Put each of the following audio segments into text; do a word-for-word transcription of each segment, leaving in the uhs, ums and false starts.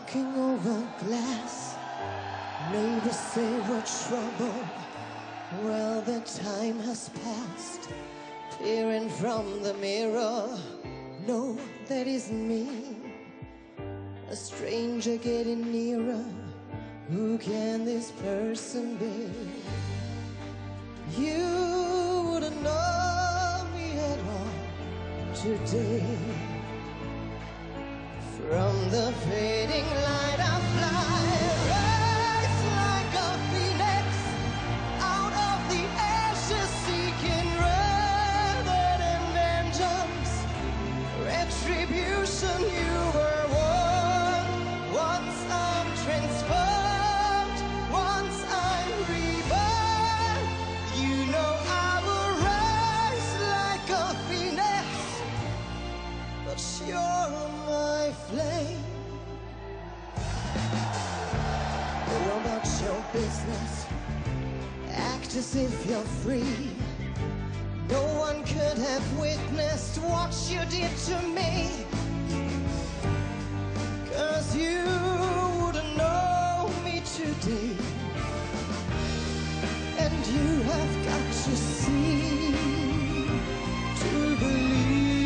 Looking over glass, neighbors say we're trouble. Well, the time has passed. Peering from the mirror, no, that isn't me. A stranger getting nearer. Who can this person be? You wouldn't know me at all today. From the fading light I fly, rise like a phoenix, out of the ashes seeking rather than vengeance. Retribution, you were won. Once I'm transformed, once I'm reborn, you know I will rise like a phoenix, but you're my flame. Go about your business, act as if you're free. No one could have witnessed what you did to me, 'cause you wouldn't know me today. And you have got to see to believe.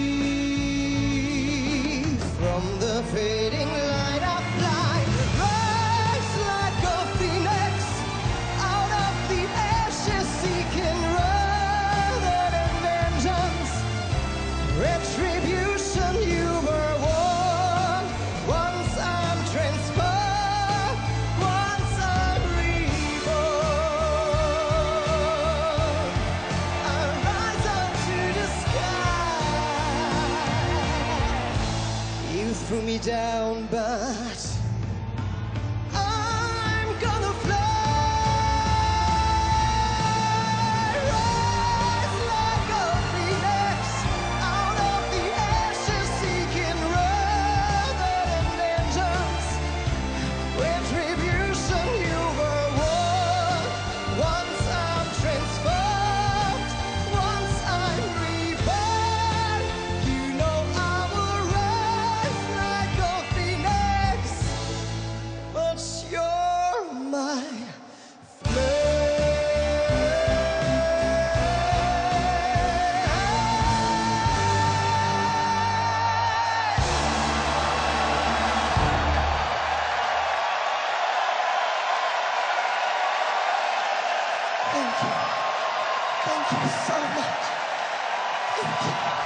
From the fading light I fly, rise like a phoenix, out of the ashes seeking rather than vengeance. Retribution, you were won. Once I'm transformed, once I'm reborn, I rise up to the sky. You threw me down, but I'm gonna fly. Rise like a phoenix, out of the ashes seeking rather than vengeance. Retribution, you were won. Once I'm transformed, once I'm reborn, you know I will rise like a phoenix, but you're my Thank you. Thank you so much. Thank you.